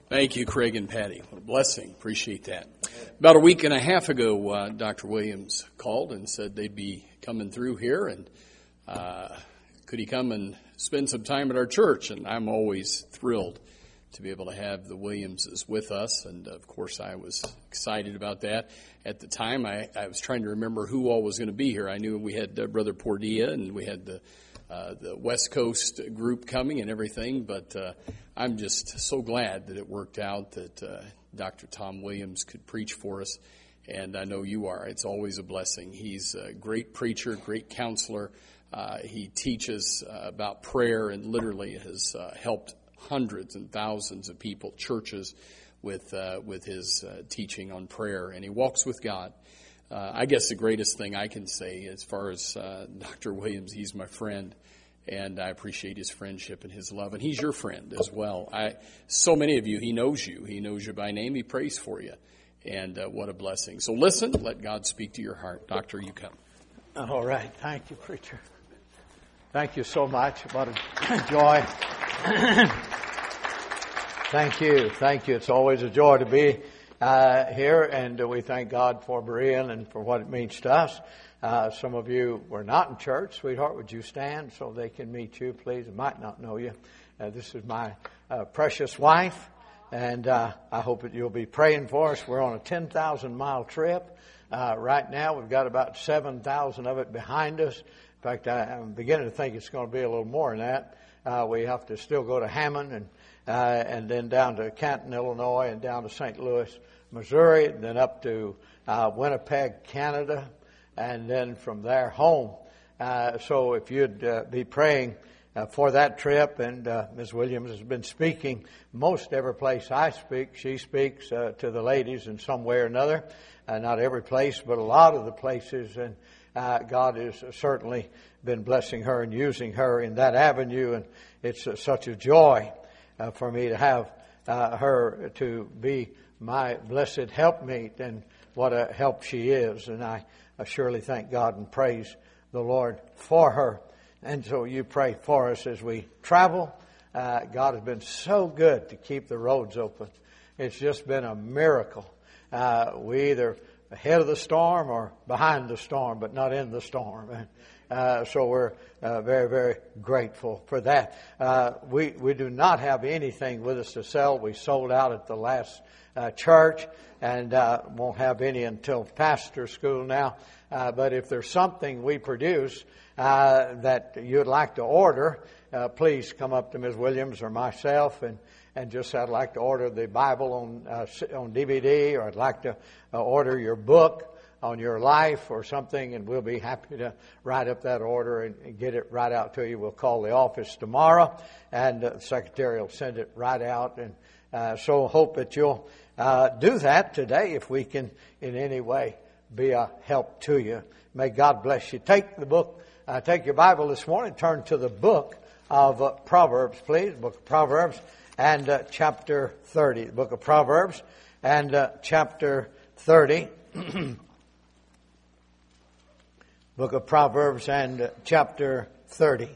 Thank you, Craig and Patty. What a blessing. Appreciate that. About a week and a half ago, Dr. Williams called and said they'd be coming through here, and could he come and spend some time at our church? And I'm always thrilled to be able to have the Williamses with us, and of course I was excited about that. At the time, I was trying to remember who all was going to be here. I knew we had Brother Pordia, and we had the West Coast group coming and everything, but I'm just so glad that it worked out that Dr. Tom Williams could preach for us, and I know you are. It's always a blessing. He's a great preacher, great counselor. He teaches about prayer and literally has helped hundreds and thousands of people, churches, with his teaching on prayer, and he walks with God. I guess the greatest thing I can say as far as Dr. Williams, he's my friend, and I appreciate his friendship and his love, and he's your friend as well. So many of you, he knows you by name, he prays for you, and what a blessing. So listen, let God speak to your heart. Doctor, you come. All right, thank you, preacher. Thank you so much. What a joy. Thank you. It's always a joy to be here, and we thank God for Berean and for what it means to us. Some of you were not in church. Sweetheart, would you stand so they can meet you, please? I might not know you. This is my precious wife, and I hope that you'll be praying for us. We're on a 10,000-mile trip. Right now, we've got about 7,000 of it behind us. In fact, I'm beginning to think it's going to be a little more than that. We have to still go to Hammond and then down to Canton, Illinois, and down to St. Louis, Missouri, and then up to Winnipeg, Canada, and then from there home. So if you'd be praying for that trip, and Ms. Williams has been speaking most every place I speak. She speaks to the ladies in some way or another. Not every place, but a lot of the places, and God has certainly been blessing her and using her in that avenue, and it's such a joy for me to have her to be my blessed helpmeet, and what a help she is. And I surely thank God and praise the Lord for her. And so you pray for us as we travel. God has been so good to keep the roads open. It's just been a miracle. We either ahead of the storm or behind the storm, but not in the storm. So we're very, very grateful for that. We do not have anything with us to sell. We sold out at the last church, and won't have any until pastor school now. But if there's something we produce that you'd like to order, please come up to Ms. Williams or myself and just say, I'd like to order the Bible on DVD, or I'd like to order your book on your life or something, and we'll be happy to write up that order and get it right out to you. We'll call the office tomorrow, and the secretary will send it right out. And so hope that you'll do that today if we can in any way be a help to you. May God bless you. Take your Bible this morning, turn to the book of Proverbs, please. Book of Proverbs and chapter 30. The book of Proverbs and chapter 30. Book of Proverbs and chapter 30.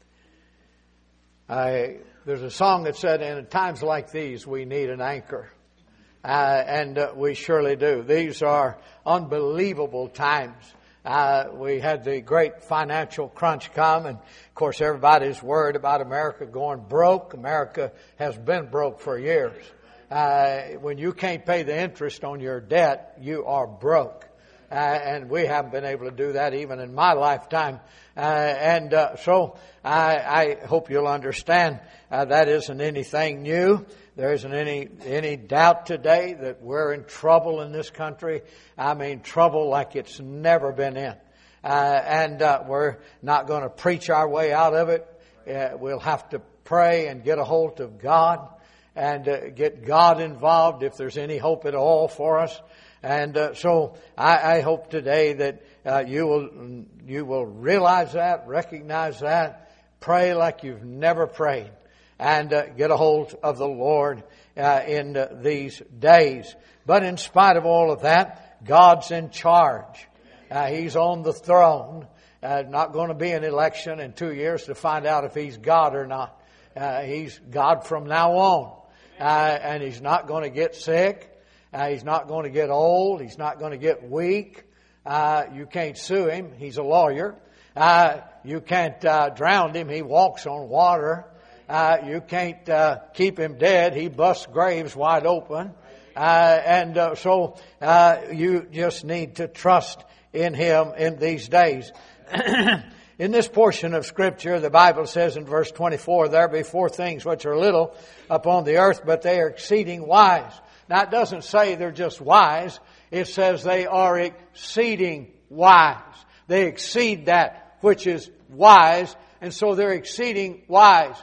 There's a song that said, in times like these, we need an anchor. And we surely do. These are unbelievable times. We had the great financial crunch come, and of course everybody's worried about America going broke. America has been broke for years. When you can't pay the interest on your debt, you are broke. And we haven't been able to do that even in my lifetime. So I hope you'll understand that isn't anything new. There isn't any doubt today that we're in trouble in this country. I mean, trouble like it's never been in. And we're not going to preach our way out of it. We'll have to pray and get a hold of God and get God involved if there's any hope at all for us. And so I hope today that you will realize that, recognize that, pray like you've never prayed, and get a hold of the Lord in these days. But in spite of all of that, God's in charge. He's on the throne. Not going to be an election in 2 years to find out if He's God or not. He's God from now on. And he's not going to get sick. He's not going to get old. He's not going to get weak. You can't sue him. He's a lawyer. You can't drown him. He walks on water. You can't keep him dead. He busts graves wide open. So you just need to trust in him in these days. In this portion of Scripture, the Bible says in verse 24, there be 4 things which are little upon the earth, but they are exceeding wise. Now, it doesn't say they're just wise. It says they are exceeding wise. They exceed that which is wise, and so they're exceeding wise.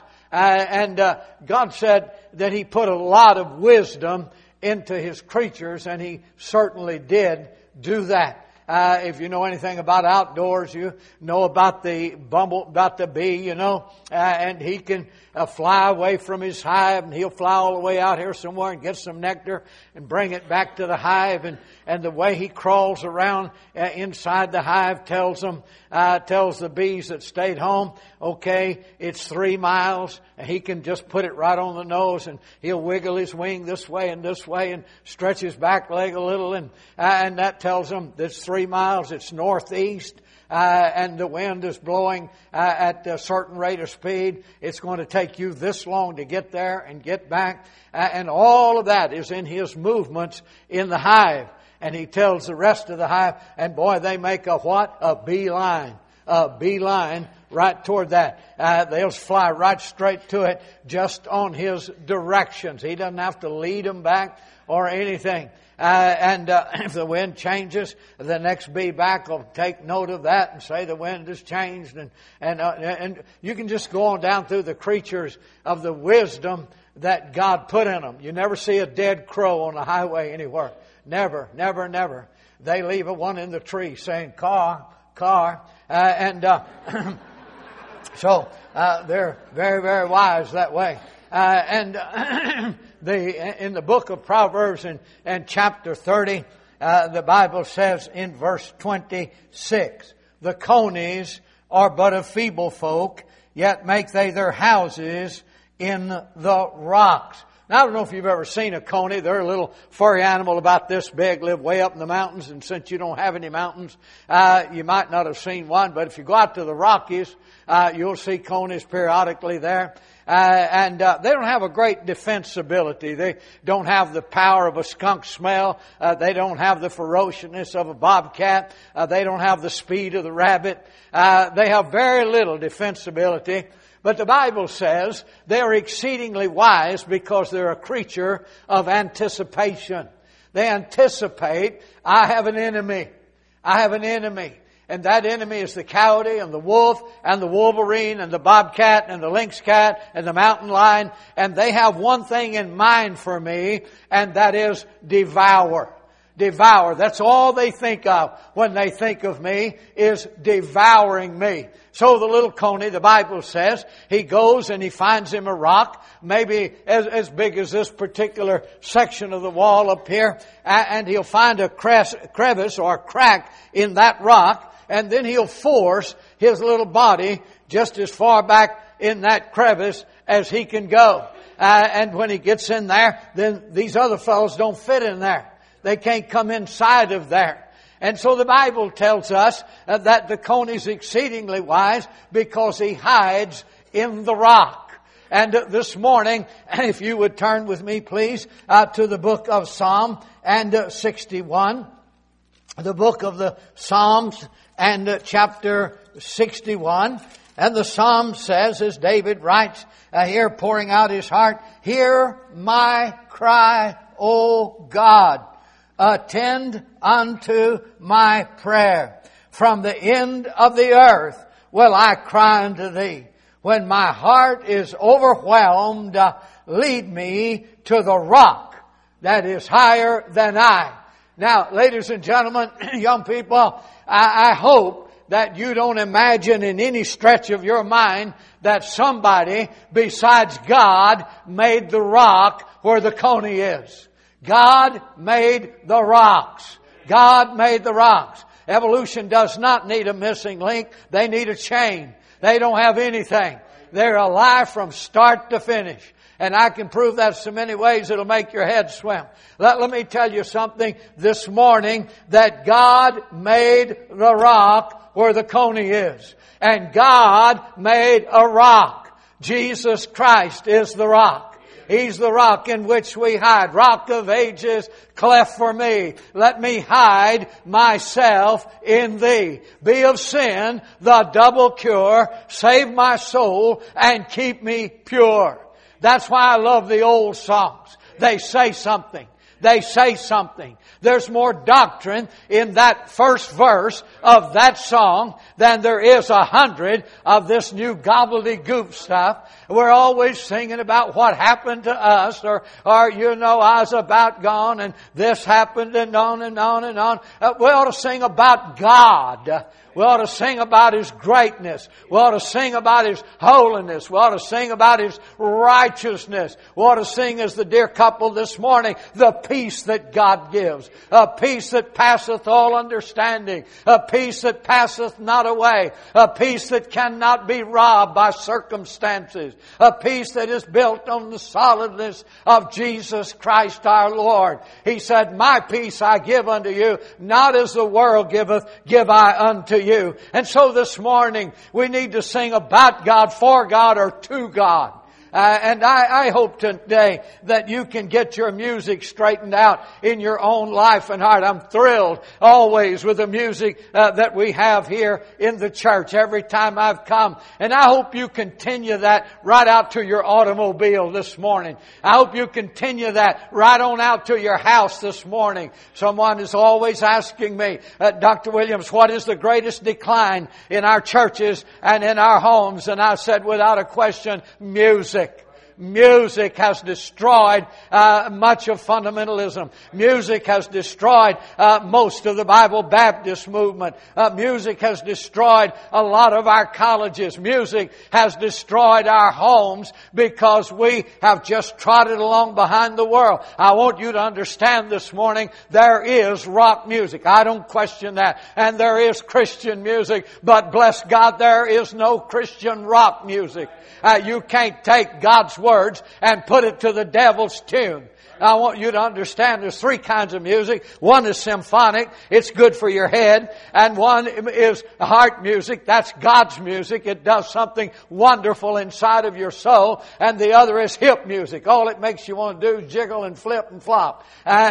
God said that He put a lot of wisdom into His creatures, and He certainly did do that. If you know anything about outdoors, you know about the bee, and he can fly away from his hive, and he'll fly all the way out here somewhere and get some nectar and bring it back to the hive. And the way he crawls around inside the hive tells the bees that stayed home, okay, it's 3 miles. And he can just put it right on the nose, and he'll wiggle his wing this way and stretch his back leg a little, and that tells them it's 3 miles. It's northeast. And the wind is blowing at a certain rate of speed. It's going to take you this long to get there and get back. And all of that is in his movements in the hive. And he tells the rest of the hive, and boy, they make a what? A beeline. A beeline right toward that. They'll fly right straight to it just on his directions. He doesn't have to lead them back or anything. If the wind changes, the next bee back will take note of that and say the wind has changed. And you can just go on down through the creatures of the wisdom that God put in them. You never see a dead crow on the highway anywhere. Never, never, never. They leave a one in the tree saying, car. So they're very, very wise that way. In the book of Proverbs and chapter 30, the Bible says in verse 26, the conies are but a feeble folk, yet make they their houses in the rocks. Now, I don't know if you've ever seen a coney. They're a little furry animal about this big, live way up in the mountains, and since you don't have any mountains, you might not have seen one, but if you go out to the Rockies, you'll see conies periodically there. They don't have a great defense ability. They don't have the power of a skunk smell. They don't have the ferociousness of a bobcat. They don't have the speed of the rabbit. They have very little defense ability. But the Bible says they are exceedingly wise because they're a creature of anticipation. They anticipate, I have an enemy. I have an enemy. And that enemy is the coyote and the wolf and the wolverine and the bobcat and the lynx cat and the mountain lion. And they have one thing in mind for me, and that is devour. Devour. That's all they think of when they think of me, is devouring me. So the little coney, the Bible says, he goes and he finds him a rock, maybe as big as this particular section of the wall up here, and he'll find a crevice or a crack in that rock, and then he'll force his little body just as far back in that crevice as he can go. And when he gets in there, then these other fellows don't fit in there. They can't come inside of there. And so the Bible tells us that the coney's exceedingly wise because he hides in the rock. And this morning, if you would turn with me, please, to the book of Psalm and 61. The book of the Psalms and chapter 61. And the Psalm says, as David writes here, pouring out his heart, hear my cry, O God. Attend unto my prayer. From the end of the earth will I cry unto thee. When my heart is overwhelmed, lead me to the rock that is higher than I. Now, ladies and gentlemen, young people, I hope that you don't imagine in any stretch of your mind that somebody besides God made the rock where the coney is. God made the rocks. God made the rocks. Evolution does not need a missing link. They need a chain. They don't have anything. They're alive from start to finish. And I can prove that so many ways it'll make your head swim. Let me tell you something this morning, that God made the rock where the coney is. And God made a rock. Jesus Christ is the rock. He's the rock in which we hide. Rock of ages, cleft for me. Let me hide myself in Thee. Be of sin the double cure. Save my soul and keep me pure. That's why I love the old songs. They say something. They say something. There's more doctrine in that first verse of that song than there is 100 of this new gobbledygook stuff. We're always singing about what happened to us, or I was about gone and this happened, and on and on and on. We ought to sing about God. We ought to sing about His greatness. We ought to sing about His holiness. We ought to sing about His righteousness. We ought to sing, as the dear couple this morning, the peace that God gives. A peace that passeth all understanding. A peace that passeth not away. A peace that cannot be robbed by circumstances. A peace that is built on the solidness of Jesus Christ our Lord. He said, my peace I give unto you, not as the world giveth, give I unto you. And so this morning we need to sing about God, for God, or to God. And I hope today that you can get your music straightened out in your own life and heart. I'm thrilled always with the music that we have here in the church every time I've come. And I hope you continue that right out to your automobile this morning. I hope you continue that right on out to your house this morning. Someone is always asking me, Dr. Williams, what is the greatest decline in our churches and in our homes? And I said, without a question, music. Music has destroyed much of fundamentalism. Music has destroyed most of the Bible Baptist movement. Music has destroyed a lot of our colleges. Music has destroyed our homes because we have just trotted along behind the world. I want you to understand this morning, there is rock music. I don't question that. And there is Christian music. But bless God, there is no Christian rock music. You can't take God's words and put it to the devil's tune. I want you to understand there's three kinds of music. One is symphonic. It's good for your head. And one is heart music. That's God's music. It does something wonderful inside of your soul. And the other is hip music. All it makes you want to do is jiggle and flip and flop.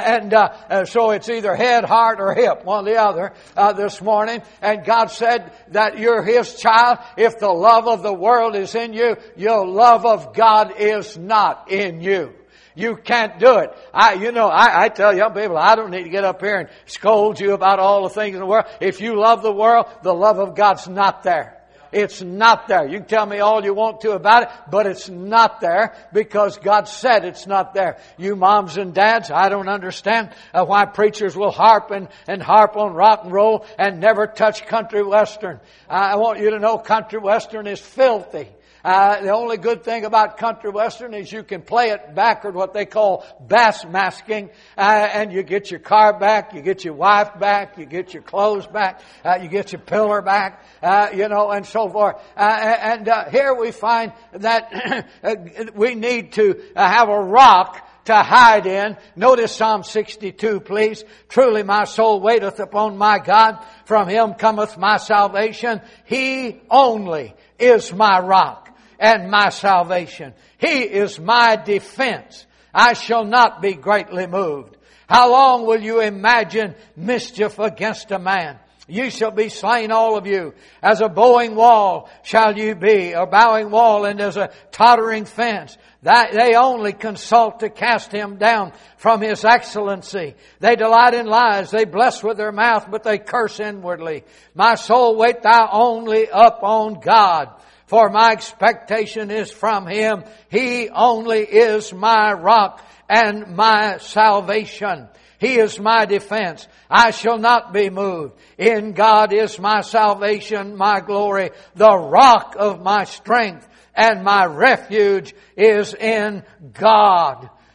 So it's either head, heart, or hip. One or the other this morning. And God said that you're His child. If the love of the world is in you, your love of God is not in you. You can't do it. I tell young people, I don't need to get up here and scold you about all the things in the world. If you love the world, the love of God's not there. It's not there. You can tell me all you want to about it, but it's not there because God said it's not there. You moms and dads, I don't understand why preachers will harp and harp on rock and roll and never touch country western. I want you to know country western is filthy. The only good thing about country western is you can play it backward, what they call bass masking, and you get your car back, you get your wife back, you get your clothes back, you get your pillar back, and so forth. Here we find that we need to have a rock to hide in. Notice Psalm 62, please. Truly my soul waiteth upon my God. From Him cometh my salvation. He only is my rock and my salvation. He is my defense. I shall not be greatly moved. How long will you imagine mischief against a man? You shall be slain, all of you. As a bowing wall shall you be, a bowing wall, and as a tottering fence. That they only consult to cast him down from his excellency. They delight in lies. They bless with their mouth, but they curse inwardly. My soul, wait thou only upon God, for my expectation is from Him. He only is my rock and my salvation. He is my defense. I shall not be moved. In God is my salvation, my glory, the rock of my strength, and my refuge is in God.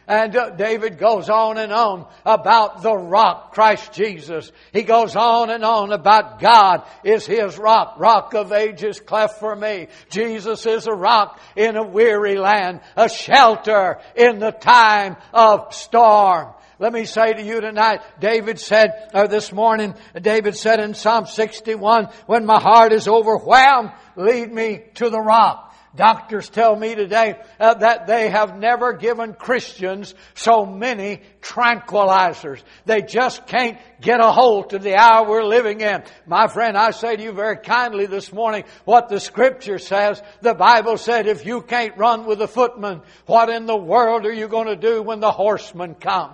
And David goes on and on about the rock, Christ Jesus. He goes on and on about God is His rock. Rock of ages cleft for me. Jesus is a rock in a weary land, a shelter in the time of storm. Let me say to you tonight, this morning, David said in Psalm 61, when my heart is overwhelmed, lead me to the rock. Doctors tell me today that they have never given Christians so many tranquilizers. They just can't get a hold of the hour we're living in. My friend, I say to you very kindly this morning what the Scripture says. The Bible said if you can't run with the footman, what in the world are you going to do when the horsemen come?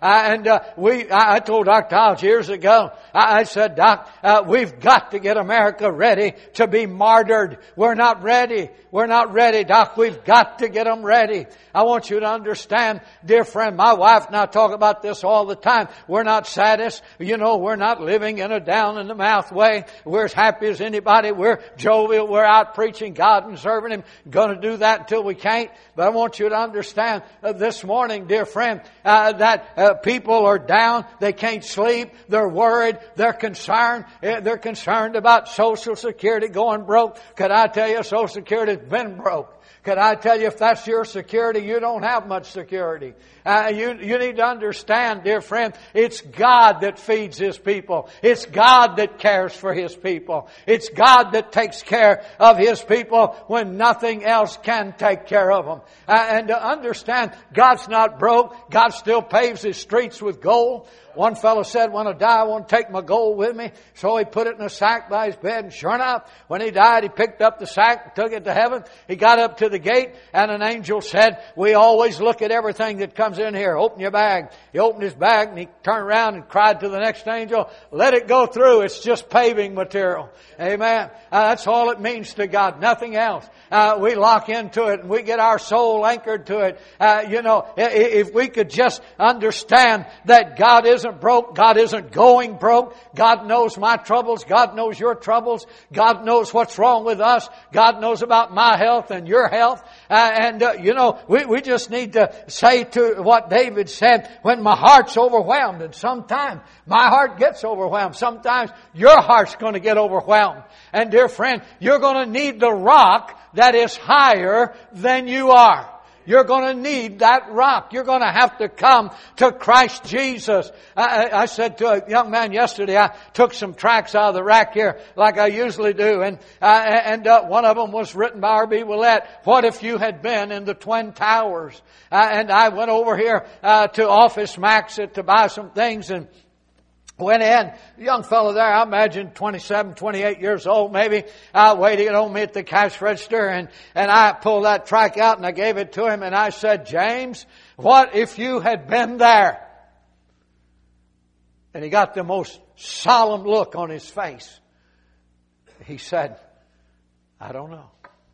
I told Dr. Hodge years ago, I said, Doc, we've got to get America ready to be martyred. We're not ready. We're not ready, Doc. We've got to get them ready. I want you to understand, dear friend, my wife and I talk about this all the time. We're not sadists. You know, we're not living in a down-in-the-mouth way. We're as happy as anybody. We're jovial. We're out preaching God and serving Him. Going to do that until we can't. But I want you to understand this morning, dear friend, that people are down. They can't sleep. They're worried. They're concerned. They're concerned about Social Security going broke. Could I tell you, Social Security's been broke. Could I tell you, if that's your security, you don't have much security. You need to understand, dear friend, it's God that feeds His people. It's God that cares for His people. It's God that takes care of His people when nothing else can take care of them. And to understand, God's not broke. God still paves His streets with gold. One fellow said, when I die, I want to take my gold with me. So he put it in a sack by his bed. And sure enough, when he died, he picked up the sack and took it to heaven. He got up to the gate and an angel said, we always look at everything that comes in here. Open your bag. He opened his bag and he turned around and cried to the next angel, let it go through. It's just paving material. Amen. That's all it means to God. Nothing else. We lock into it and we get our soul anchored to it. If we could just understand that God isn't broke. God isn't going broke. God knows my troubles. God knows your troubles. God knows what's wrong with us. God knows about my health and your health. We just need to say to what David said, when my heart's overwhelmed, and sometimes my heart gets overwhelmed. Sometimes your heart's going to get overwhelmed. And dear friend, you're going to need the rock that is higher than you are. You're going to need that rock. You're going to have to come to Christ Jesus. I said to a young man yesterday, I took some tracts out of the rack here like I usually do. And one of them was written by R.B. Willett. What if you had been in the Twin Towers? And I went over here to Office Max to buy some things and went in, a young fellow there, I imagine 27, 28 years old maybe, waiting on me at the cash register, and I pulled that tract out and I gave it to him and I said, James, what if you had been there? And he got the most solemn look on his face. He said, I don't know.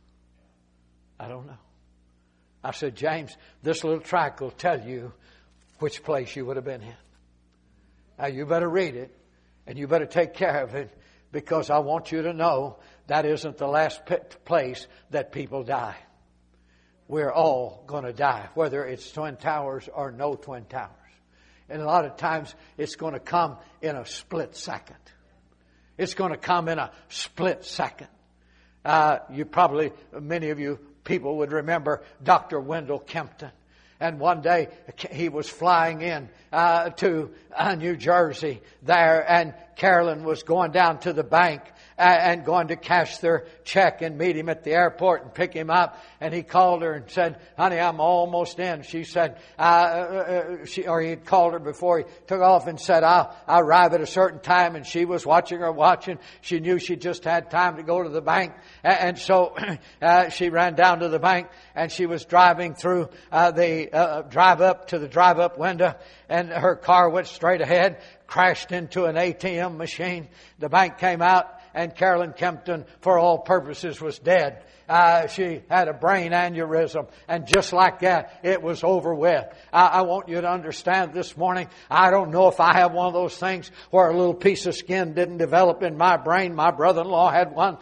I don't know. I said, James, this little tract will tell you which place you would have been in. Now you better read it and you better take care of it, because I want you to know that isn't the last place that people die. We're all going to die, whether it's Twin Towers or no Twin Towers. And a lot of times it's going to come in a split second. It's going to come in a split second. Many of you people would remember Dr. Wendell Kempton. And one day he was flying in to New Jersey there, and Carolyn was going down to the bank and going to cash their check and meet him at the airport and pick him up. And he called her and said, honey, I'm almost in. She said, he had called her before he took off and said, I'll arrive at a certain time. And she was watching her watching. She knew she just had time to go to the bank. And so she ran down to the bank and she was driving through the drive-up window, and her car went straight ahead, crashed into an ATM machine. The bank came out, and Carolyn Kempton, for all purposes, was dead. She had a brain aneurysm, and just like that, it was over with. I want you to understand this morning, I don't know if I have one of those things where a little piece of skin didn't develop in my brain. My brother-in-law had one,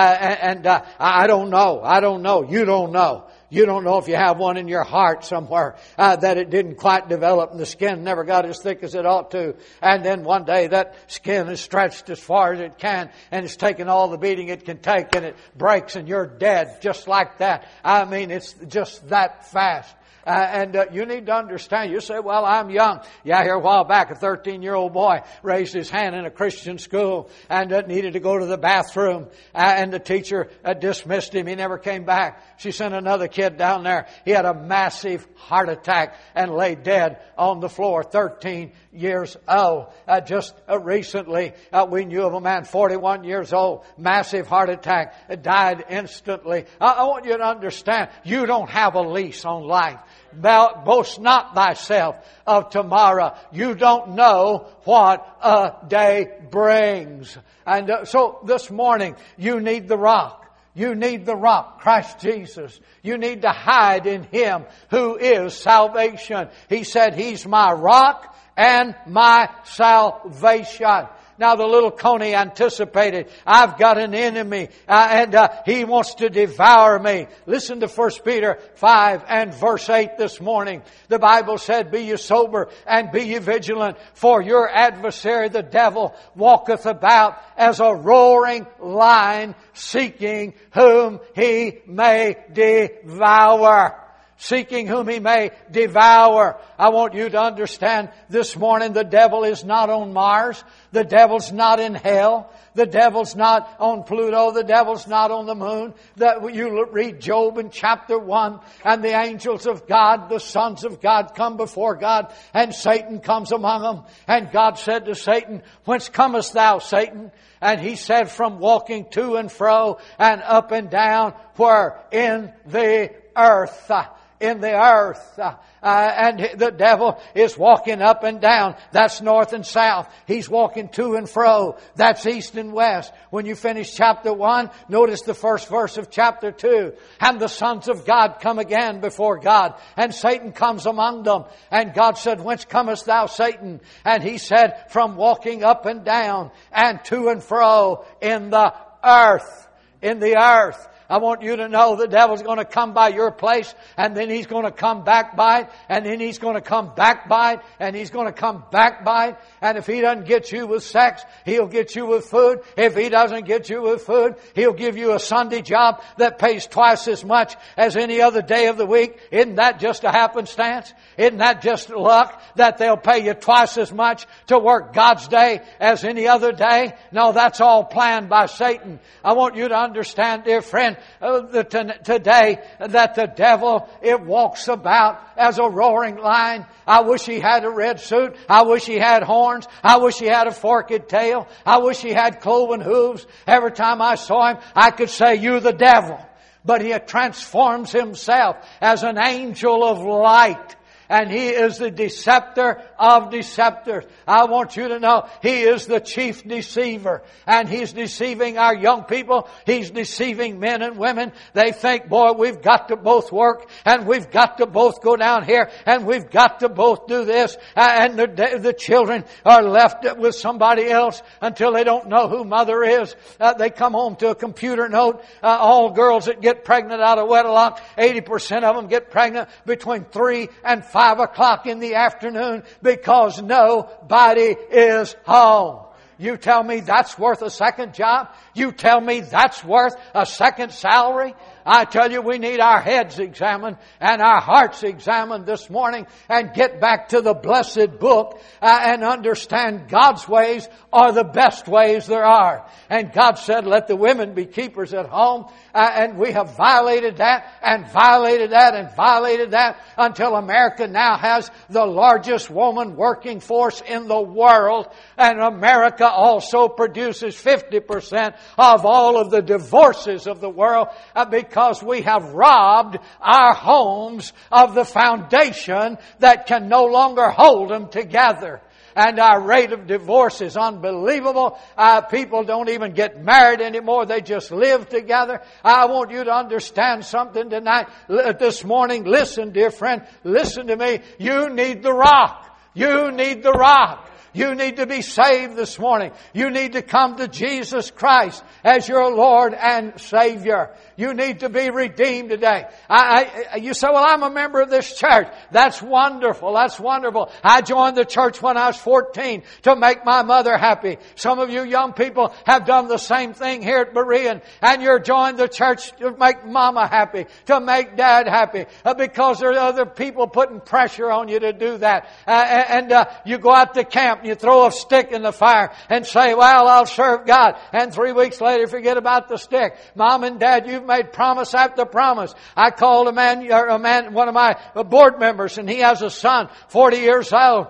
I don't know. I don't know. You don't know. You don't know if you have one in your heart somewhere that it didn't quite develop and the skin never got as thick as it ought to. And then one day that skin is stretched as far as it can and it's taken all the beating it can take and it breaks and you're dead just like that. I mean, it's just that fast. You need to understand. You say, well, I'm young. Yeah, here a while back, a 13-year-old boy raised his hand in a Christian school and needed to go to the bathroom. And the teacher dismissed him. He never came back. She sent another kid down there. He had a massive heart attack and lay dead on the floor, 13 years old. Just recently, we knew of a man, 41 years old, massive heart attack, died instantly. I want you to understand, you don't have a lease on life. Boast not thyself of tomorrow. You don't know what a day brings. And so this morning, you need the rock. You need the rock, Christ Jesus. You need to hide in Him who is salvation. He said, He's my rock and my salvation. Now the little Coney anticipated, I've got an enemy and he wants to devour me. Listen to 1 Peter 5 and verse 8 this morning. The Bible said, be ye sober and be ye vigilant, for your adversary the devil walketh about as a roaring lion, seeking whom he may devour. Seeking whom he may devour. I want you to understand this morning the devil is not on Mars. The devil's not in hell. The devil's not on Pluto. The devil's not on the moon. You read Job in chapter 1 and the angels of God, the sons of God come before God and Satan comes among them. And God said to Satan, whence comest thou, Satan? And he said, from walking to and fro and up and down, where in the earth. In the earth. And the devil is walking up and down. That's north and south. He's walking to and fro. That's east and west. When you finish chapter 1, notice the first verse of chapter 2. And the sons of God come again before God. And Satan comes among them. And God said, whence comest thou, Satan? And he said, from walking up and down and to and fro in the earth. In the earth. I want you to know the devil's going to come by your place and then he's going to come back by it and then he's going to come back by it and he's going to come back by it. And if he doesn't get you with sex, he'll get you with food. If he doesn't get you with food, he'll give you a Sunday job that pays twice as much as any other day of the week. Isn't that just a happenstance? Isn't that just luck that they'll pay you twice as much to work God's day as any other day? No, that's all planned by Satan. I want you to understand, dear friend, today that the devil, it walks about as a roaring lion. I wish he had a red suit. I wish he had horns. I wish he had a forked tail. I wish he had cloven hooves. Every time I saw him, I could say, "You're the devil." But he transforms himself as an angel of light. And he is the deceptor of deceptors. I want you to know he is the chief deceiver. And he's deceiving our young people. He's deceiving men and women. They think, boy, we've got to both work and we've got to both go down here and we've got to both do this. And the children are left with somebody else until they don't know who mother is. They come home to a computer note. All girls that get pregnant out of wedlock, 80% of them get pregnant between 3 and 5 o'clock in the afternoon because nobody is home. You tell me that's worth a second job? You tell me that's worth a second salary? I tell you, we need our heads examined and our hearts examined this morning and get back to the blessed book and understand God's ways are the best ways there are. And God said, let the women be keepers at home. And we have violated that and violated that and violated that until America now has the largest woman working force in the world. And America also produces 50% of all of the divorces of the world because we have robbed our homes of the foundation that can no longer hold them together. and our rate of divorce is unbelievable. People don't even get married anymore. They just live together. I want you to understand something tonight, this morning. Listen, dear friend, listen to me. You need the rock. You need the rock. You need to be saved this morning. You need to come to Jesus Christ as your Lord and Savior. You need to be redeemed today. You say, well, I'm a member of this church. That's wonderful. That's wonderful. I joined the church when I was 14 to make my mother happy. Some of you young people have done the same thing here at Berean, and you're joined the church to make mama happy, to make dad happy, because there are other people putting pressure on you to do that. You go out to camp and you throw a stick in the fire and say, well, I'll serve God. And 3 weeks later, forget about the stick. Mom and Dad, you've made promise after promise. I called one of my board members, and he has a son, 40 years old,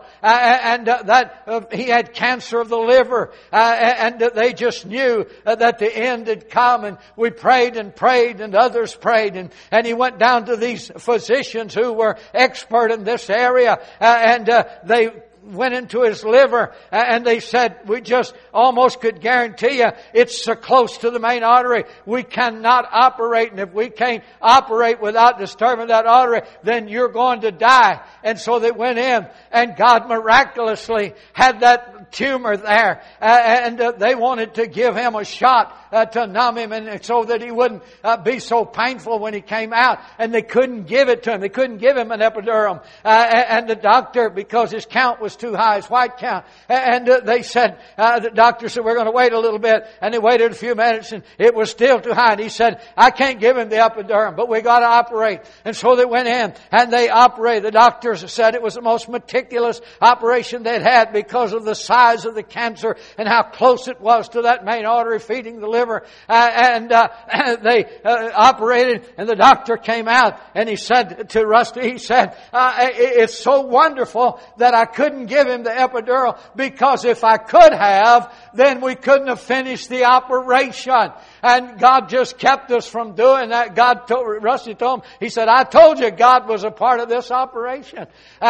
he had cancer of the liver, and they just knew that the end had come, and we prayed and prayed, and others prayed, and he went down to these physicians who were expert in this area, and they went into his liver, and they said, we just almost could guarantee you it's so close to the main artery, we cannot operate, and if we can't operate without disturbing that artery, then you're going to die. And so they went in, and God miraculously had that tumor there, and they wanted to give him a shot to numb him, and so that he wouldn't be so painful when he came out. And they couldn't give it to him. They couldn't give him an epidural. And the doctor, because his count was too high, his white count, and they said, the doctor said, we're going to wait a little bit. And they waited a few minutes, and it was still too high. And he said, I can't give him the epidural, but we got to operate. And so they went in, and they operated. The doctors said it was the most meticulous operation they'd had because of the size of the cancer and how close it was to that main artery feeding the liver. They operated, and the doctor came out, and he said to Rusty, he said, it's so wonderful that I couldn't give him the epidural, because if I could have, then we couldn't have finished the operation. And God just kept us from doing that. Rusty told him, he said, I told you God was a part of this operation.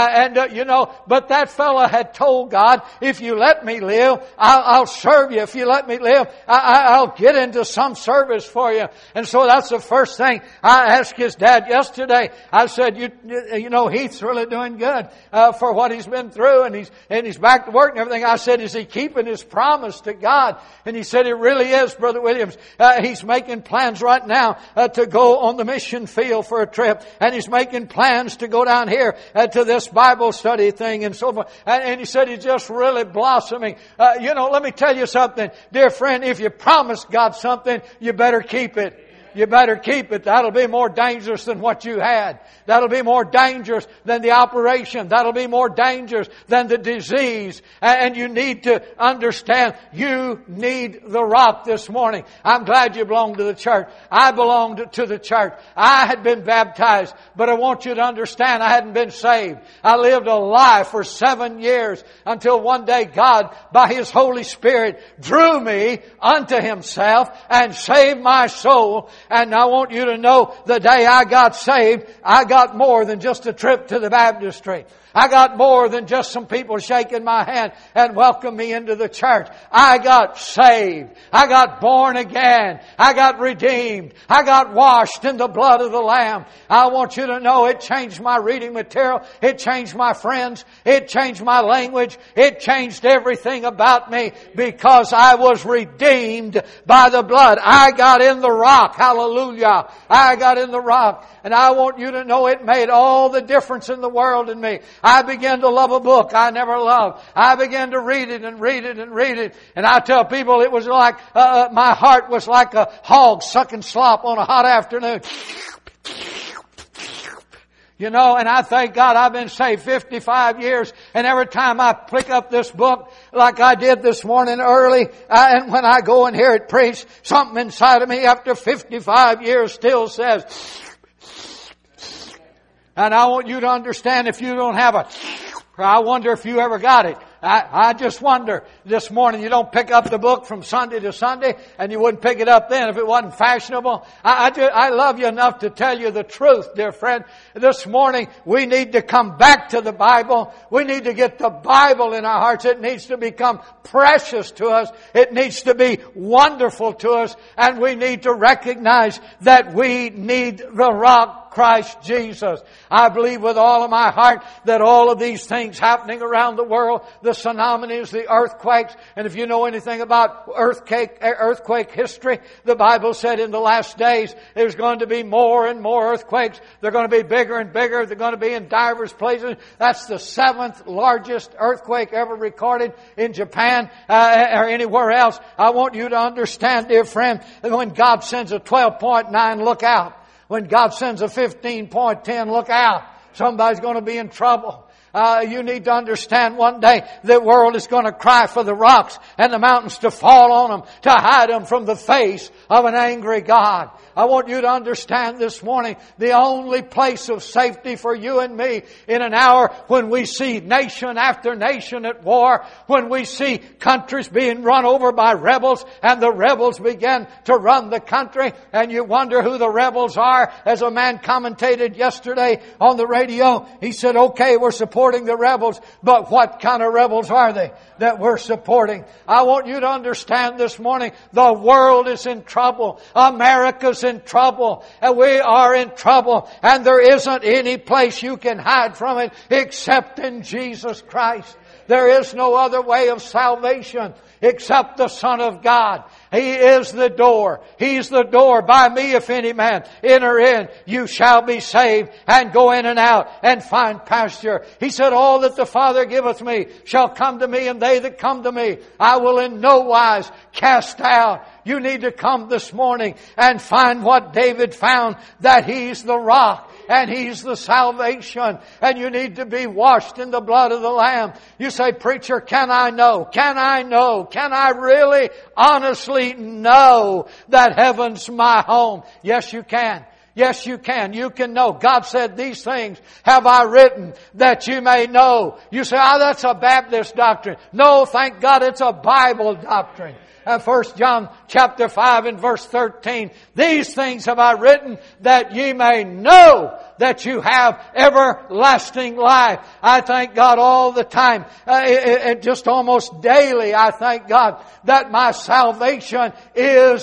But that fellow had told God, if you let me live, I'll serve you. If you let me live, I'll get into some service for you. And so that's the first thing I asked his dad yesterday. I said, Heath's really doing good for what he's been through, and he's back to work and everything. I said, is he keeping his promise to God? And he said, it really is, Brother Williams. He's making plans right now to go on the mission field for a trip, and he's making plans to go down here to this Bible study thing and so forth. And he said he's just really blossoming. Let me tell you something, dear friend. If you promise God something, you better keep it. You better keep it. That'll be more dangerous than what you had. That'll be more dangerous than the operation. That'll be more dangerous than the disease. And you need to understand, you need the rock this morning. I'm glad you belong to the church. I belonged to the church. I had been baptized, but I want you to understand, I hadn't been saved. I lived a lie for 7 years until one day God, by His Holy Spirit, drew me unto Himself and saved my soul. And I want you to know, the day I got saved, I got more than just a trip to the baptistry. I got more than just some people shaking my hand and welcoming me into the church. I got saved. I got born again. I got redeemed. I got washed in the blood of the Lamb. I want you to know it changed my reading material. It changed my friends. It changed my language. It changed everything about me because I was redeemed by the blood. I got in the rock. Hallelujah. I got in the rock. And I want you to know it made all the difference in the world in me. I began to love a book I never loved. I began to read it and read it and read it. And I tell people it was like, my heart was like a hog sucking slop on a hot afternoon. And I thank God I've been saved 55 years. And every time I pick up this book, like I did this morning early, and when I go and hear it preached, something inside of me after 55 years still says, and I want you to understand, if you don't have I wonder if you ever got it. I just wonder this morning, you don't pick up the book from Sunday to Sunday, and you wouldn't pick it up then if it wasn't fashionable. I love you enough to tell you the truth, dear friend. This morning, we need to come back to the Bible. We need to get the Bible in our hearts. It needs to become precious to us. It needs to be wonderful to us. And we need to recognize that we need the rock, Christ Jesus. I believe with all of my heart that all of these things happening around the world, the tsunamis, the earthquakes, and if you know anything about earthquake history, the Bible said in the last days there's going to be more and more earthquakes. They're going to be bigger and bigger. They're going to be in divers places. That's the 7th largest earthquake ever recorded in Japan or anywhere else. I want you to understand, dear friend, that when God sends a 12.9, look out. When God sends a 15.10, look out. Somebody's going to be in trouble. You need to understand one day the world is going to cry for the rocks and the mountains to fall on them, to hide them from the face of an angry God. I want you to understand this morning the only place of safety for you and me in an hour when we see nation after nation at war, when we see countries being run over by rebels and the rebels begin to run the country, and you wonder who the rebels are. As a man commentated yesterday on the radio, he said, okay, we're supporting the rebels, but what kind of rebels are they that we're supporting? I want you to understand this morning, the world is in trouble. America's in trouble. And we are in trouble. And there isn't any place you can hide from it except in Jesus Christ. There is no other way of salvation except the Son of God. He is the door. He's the door. By me, if any man enter in, you shall be saved and go in and out and find pasture. He said, all that the Father giveth me shall come to me, and they that come to me I will in no wise cast out. You need to come this morning and find what David found, that He's the rock. And He's the salvation. And you need to be washed in the blood of the Lamb. You say, preacher, can I know? Can I know? Can I really, honestly know that heaven's my home? Yes, you can. Yes, you can. You can know. God said, these things have I written that you may know. You say, that's a Baptist doctrine. No, thank God it's a Bible doctrine. 1 John chapter 5 and verse 13. These things have I written that ye may know that you have everlasting life. I thank God all the time, just almost daily, I thank God that my salvation is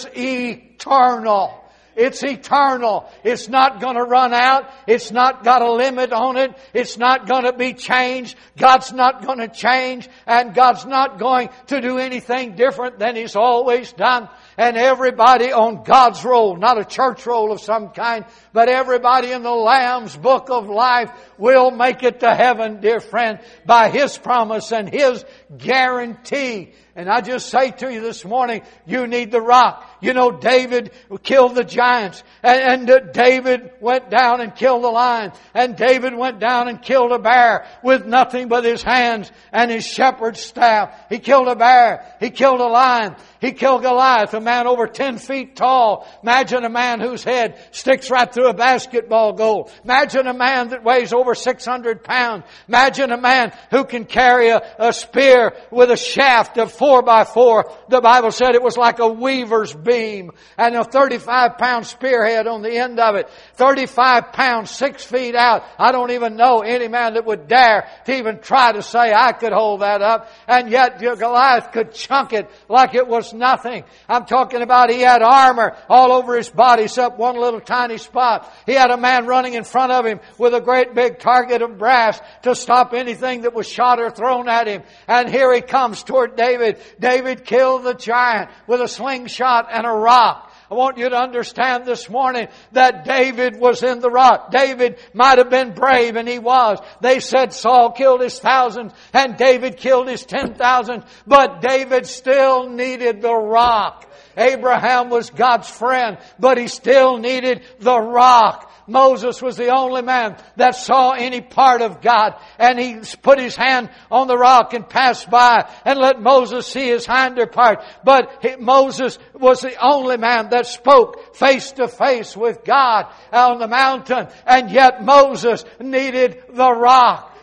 eternal. It's eternal. It's not going to run out. It's not got a limit on it. It's not going to be changed. God's not going to change. And God's not going to do anything different than He's always done. And everybody on God's roll, not a church roll of some kind, but everybody in the Lamb's book of life will make it to heaven, dear friend, by His promise and His guarantee. And I just say to you this morning, you need the rock. You know, David killed the giants. And David went down and killed the lion. And David went down and killed a bear with nothing but his hands and his shepherd's staff. He killed a bear. He killed a lion. He killed Goliath, a man over 10 feet tall. Imagine a man whose head sticks right through a basketball goal. Imagine a man that weighs over 600 pounds. Imagine a man who can carry a spear with a shaft of 4x4. The Bible said it was like a weaver's beam, and a 35-pound spearhead on the end of it. 35 pounds, 6 feet out. I don't even know any man that would dare to even try to say I could hold that up. And yet Goliath could chunk it like it was nothing. I'm talking about he had armor all over his body except one little tiny spot. He had a man running in front of him with a great big target of brass to stop anything that was shot or thrown at him. And here he comes toward David. David killed the giant with a slingshot and a rock. I want you to understand this morning that David was in the rock. David might have been brave, and he was. They said Saul killed his 1,000 and David killed his 10,000, but David still needed the rock. Abraham was God's friend, but he still needed the rock. Moses was the only man that saw any part of God, and he put his hand on the rock and passed by and let Moses see his hinder part. But Moses was the only man that spoke face to face with God on the mountain, and yet Moses needed the rock.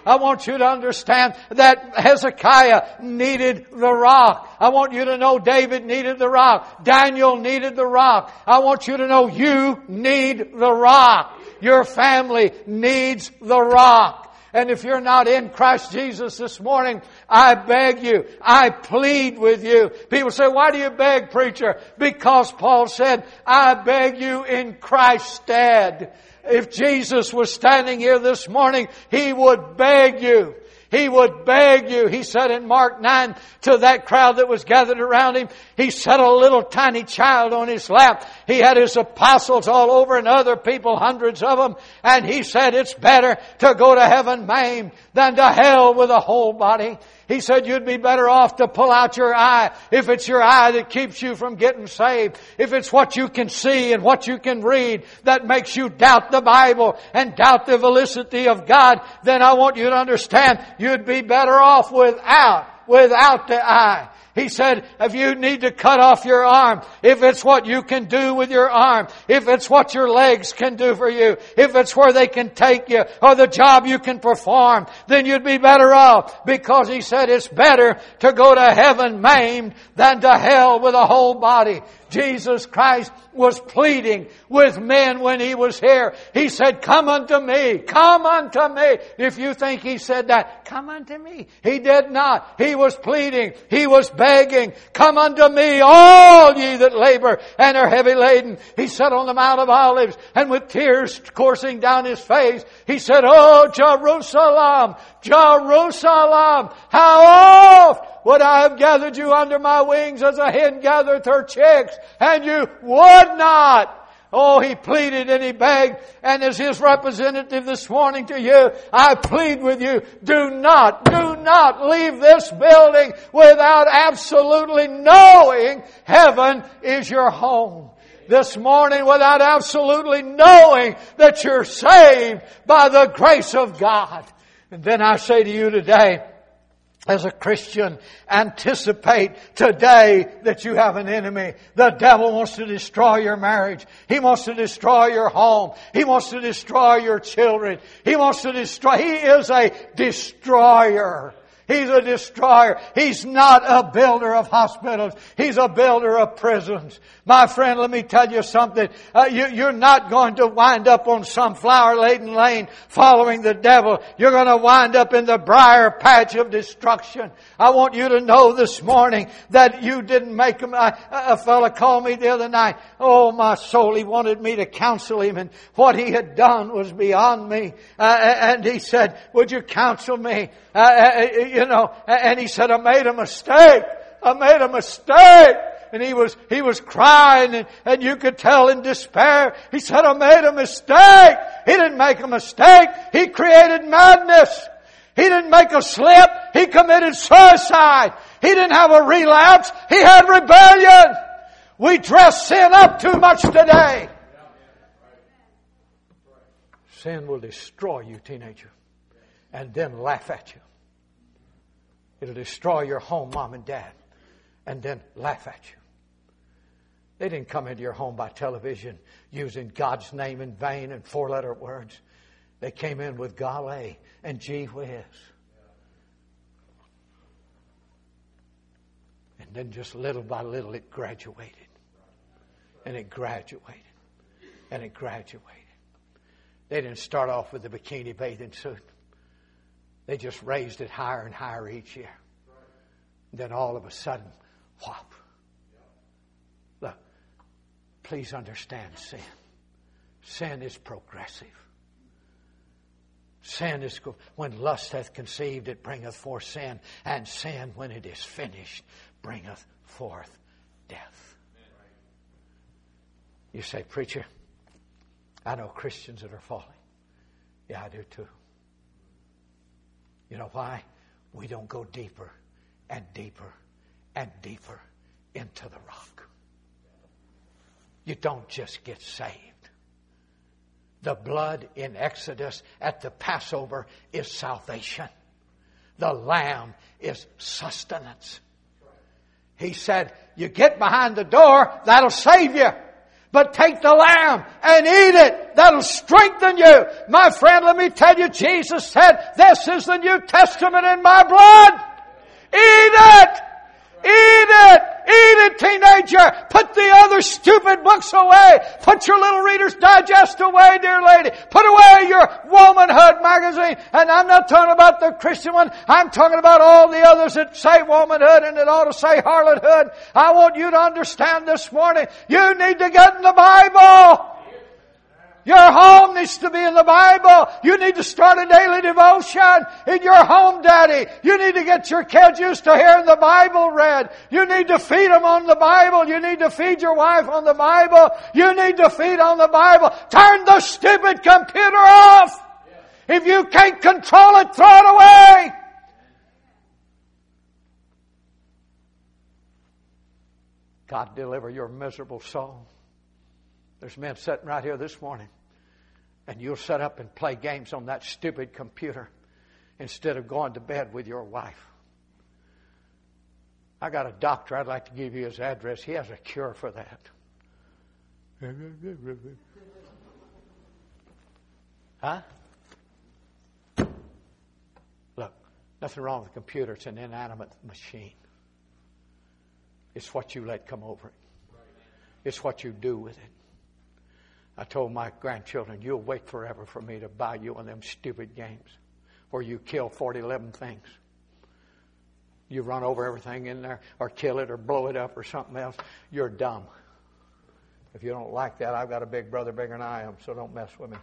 I want you to understand that Hezekiah needed the rock. I want you to know David needed the rock. Daniel needed the rock. I want you to know you need the rock. Your family needs the rock. And if you're not in Christ Jesus this morning, I beg you, I plead with you. People say, why do you beg, preacher? Because Paul said, I beg you in Christ's stead. If Jesus was standing here this morning, He would beg you. He would beg you. He said in Mark 9 to that crowd that was gathered around Him, He set a little tiny child on His lap. He had His apostles all over and other people, hundreds of them. And He said it's better to go to heaven maimed than to hell with a whole body. He said you'd be better off to pull out your eye if it's your eye that keeps you from getting saved. If it's what you can see and what you can read that makes you doubt the Bible and doubt the felicity of God, then I want you to understand you'd be better off without the eye. He said, if you need to cut off your arm, if it's what you can do with your arm, if it's what your legs can do for you, if it's where they can take you, or the job you can perform, then you'd be better off. Because He said it's better to go to heaven maimed than to hell with a whole body. Jesus Christ was pleading with men when He was here. He said, come unto me, come unto me. If you think He said that, come unto me. He did not. He was pleading. He was begging, come unto me, all ye that labor and are heavy laden. He sat on the Mount of Olives, and with tears coursing down His face, He said, oh, Jerusalem, Jerusalem, how oft would I have gathered you under my wings as a hen gathereth her chicks, and you would not. Oh, He pleaded and He begged. And as His representative this morning to you, I plead with you, do not leave this building without absolutely knowing heaven is your home. This morning without absolutely knowing that you're saved by the grace of God. And then I say to you today, as a Christian, anticipate today that you have an enemy. The devil wants to destroy your marriage. He wants to destroy your home. He wants to destroy your children. He is a destroyer. He's a destroyer. He's not a builder of hospitals. He's a builder of prisons. My friend, let me tell you something. You're not going to wind up on some flower-laden lane following the devil. You're going to wind up in the briar patch of destruction. I want you to know this morning that you didn't make him. A fella called me the other night. Oh, my soul, he wanted me to counsel him, and what he had done was beyond me. And he said, would you counsel me? And he said, I made a mistake. And he was crying, and you could tell in despair. He said, I made a mistake. He didn't make a mistake. He created madness. He didn't make a slip. He committed suicide. He didn't have a relapse. He had rebellion. We dress sin up too much today. Sin will destroy you, teenager, and then laugh at you. It'll destroy your home, mom and dad, and then laugh at you. They didn't come into your home by television using God's name in vain and four-letter words. They came in with golly and gee whiz. And then just little by little it graduated. And it graduated. And it graduated. They didn't start off with the bikini bathing suit. They just raised it higher and higher each year. And then all of a sudden, whop. Look, please understand sin. Sin is progressive. Sin is, when lust hath conceived, it bringeth forth sin. And sin, when it is finished, bringeth forth death. You say, preacher, I know Christians that are falling. Yeah, I do too. You know why? We don't go deeper and deeper and deeper into the rock. You don't just get saved. The blood in Exodus at the Passover is salvation. The lamb is sustenance. He said, you get behind the door, that'll save you. but take the lamb and eat it. That'll strengthen you. My friend, let me tell you, Jesus said, this is the New Testament in my blood. Eat it! Eat it! Eat it, teenager! Put the other stupid books away. Put your little Reader's Digest away, dear lady. Put away your womanhood magazine. And I'm not talking about the Christian one. I'm talking about all the others that say womanhood and that ought to say harlothood. I want you to understand this morning, you need to get in the Bible. Your home needs to be in the Bible. You need to start a daily devotion in your home, Daddy. You need to get your kids used to hearing the Bible read. You need to feed them on the Bible. You need to feed your wife on the Bible. You need to feed on the Bible. Turn the stupid computer off. If you can't control it, throw it away. God deliver your miserable soul. There's men sitting right here this morning, and you'll sit up and play games on that stupid computer instead of going to bed with your wife. I got a doctor. I'd like to give you his address. He has a cure for that. Huh? Look, nothing wrong with the computer. It's an inanimate machine. It's what you let come over it. It's what you do with it. I told my grandchildren, you'll wait forever for me to buy you one of them stupid games where you kill 11 things. You run over everything in there or kill it or blow it up or something else. You're dumb. If you don't like that, I've got a big brother bigger than I am, so don't mess with me.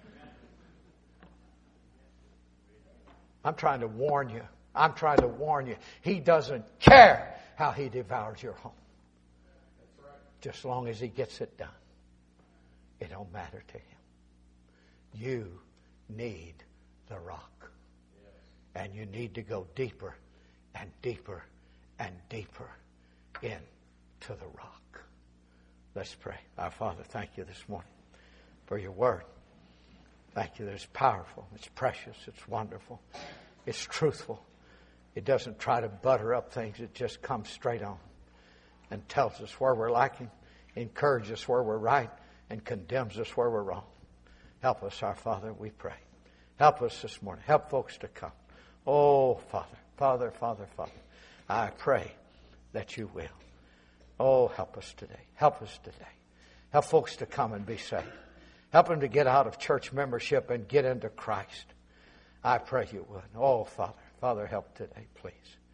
I'm trying to warn you. I'm trying to warn you. He doesn't care how he devours your home. Just as long as he gets it done. It don't matter to him. You need the rock. And you need to go deeper and deeper and deeper into the rock. Let's pray. Our Father, thank you this morning for your word. Thank you that it's powerful, it's precious, it's wonderful, it's truthful. It doesn't try to butter up things. It just comes straight on and tells us where we're lacking, encourages us where we're right, and condemns us where we're wrong. Help us, our Father, we pray. Help us this morning. Help folks to come. Oh, Father, Father, Father, Father, I pray that you will. Oh, help us today. Help us today. Help folks to come and be saved. Help them to get out of church membership and get into Christ. I pray you would. Oh, Father, Father, help today, please.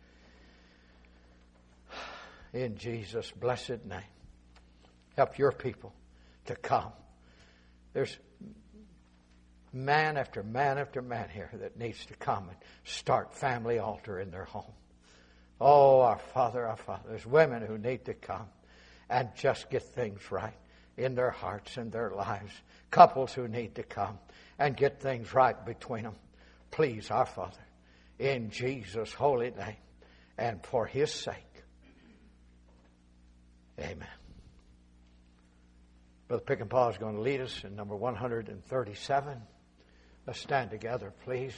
In Jesus' blessed name, help your people to come. There's man after man after man here that needs to come and start family altar in their home. Oh, our Father, there's women who need to come and just get things right in their hearts and their lives. Couples who need to come and get things right between them. Please, our Father, in Jesus' holy name and for His sake. Amen. Brother Pickenpaw is going to lead us in number 137. Let's stand together, please.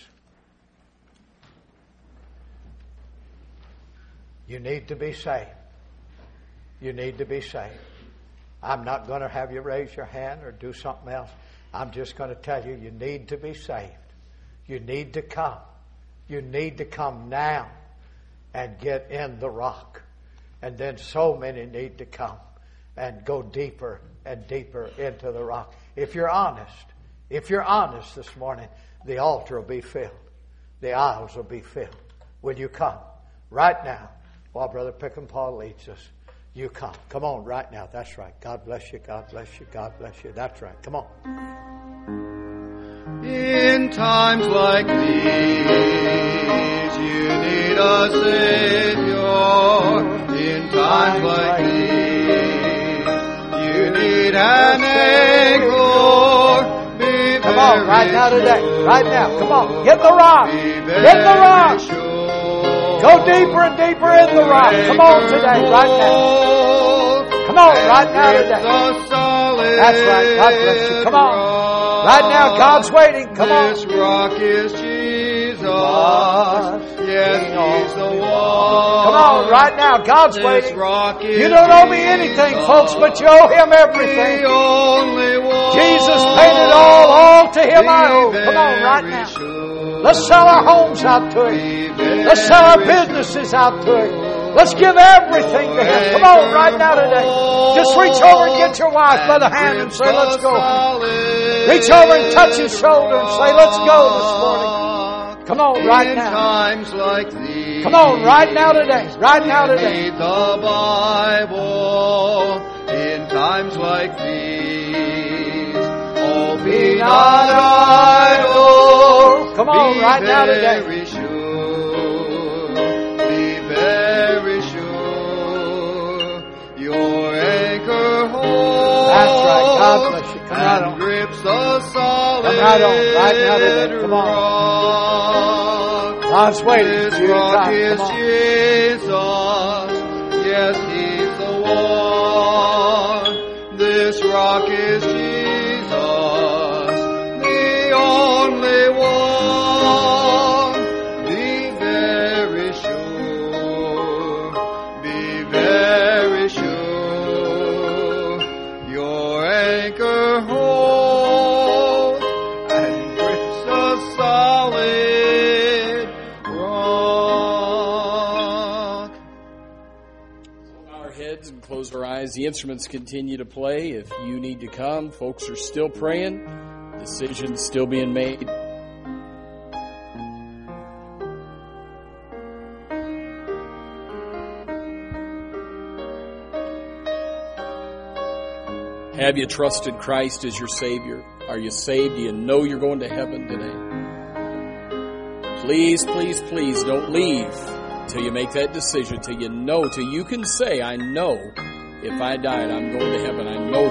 You need to be saved. You need to be saved. I'm not going to have you raise your hand or do something else. I'm just going to tell you, you need to be saved. You need to come. You need to come now and get in the rock. And then so many need to come and go deeper and deeper into the rock. If you're honest this morning, the altar will be filled. The aisles will be filled. Will you come right now while Brother Pickenpaw leads us? You come. Come on right now. That's right. God bless you. God bless you. God bless you. That's right. Come on. In times like these, you need a Savior. In times like these, you need an anchor. Come on, right now today. Right now. Come on. Get the rock. Get the rock. Go deeper and deeper in the rock. Come on today. Right now. Come on, right now today. That's right. God bless you. Come on. Right now, God's waiting. Come on. This rock is Jesus. Yes, He's the one. Come on, right now. God's This waiting. rock is You don't owe me anything, Jesus, folks, but you owe Him everything. the only one. Jesus paid it all to Him I owe. Come on, right Very now. sure. Let's sell our homes out to Him. Be Let's sell our very businesses out to Him. Let's give everything to Him. Come on, right now today. Just reach over and get your wife by the hand and say, let's go. Reach over and touch his shoulder and say, let's go this morning. Come on, right now. Times like these, Come on, right now today. Right now today. read the Bible in times like these. Oh, be not idle. Come on, Be right now today. very sure. Be very sure. Your anchor holds. That's right. God bless you. Come right and on. grips the solid Come right on. Right now today. Come on. rock. God's waiting This for you to rock come. is Come on. Jesus. Yes, He's the one. This rock is Jesus, the only one. Be very sure. Be very sure. Your anchor holds and grips a solid rock. Our heads and close our eyes. The instruments continue to play. If you need to come, folks are still praying. Decisions still being made. Have you trusted Christ as your Savior? Are you saved? Do you know you're going to heaven today? Please, please, please don't leave till you make that decision, till you know, till you can say, I know if I died, I'm going to heaven. I know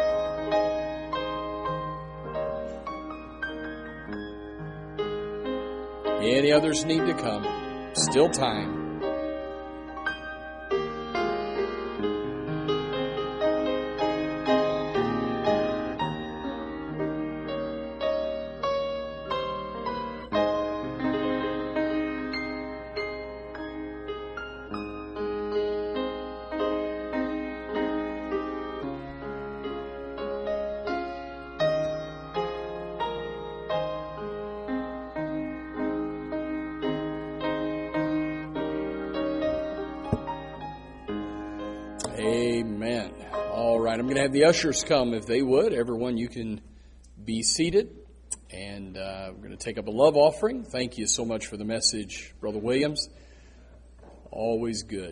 that. Any others need to come. Still time. Amen. All right, I'm going to have the ushers come if they would. Everyone, you can be seated. And we're going to take up a love offering. Thank you so much for the message, Brother Williams. Always good.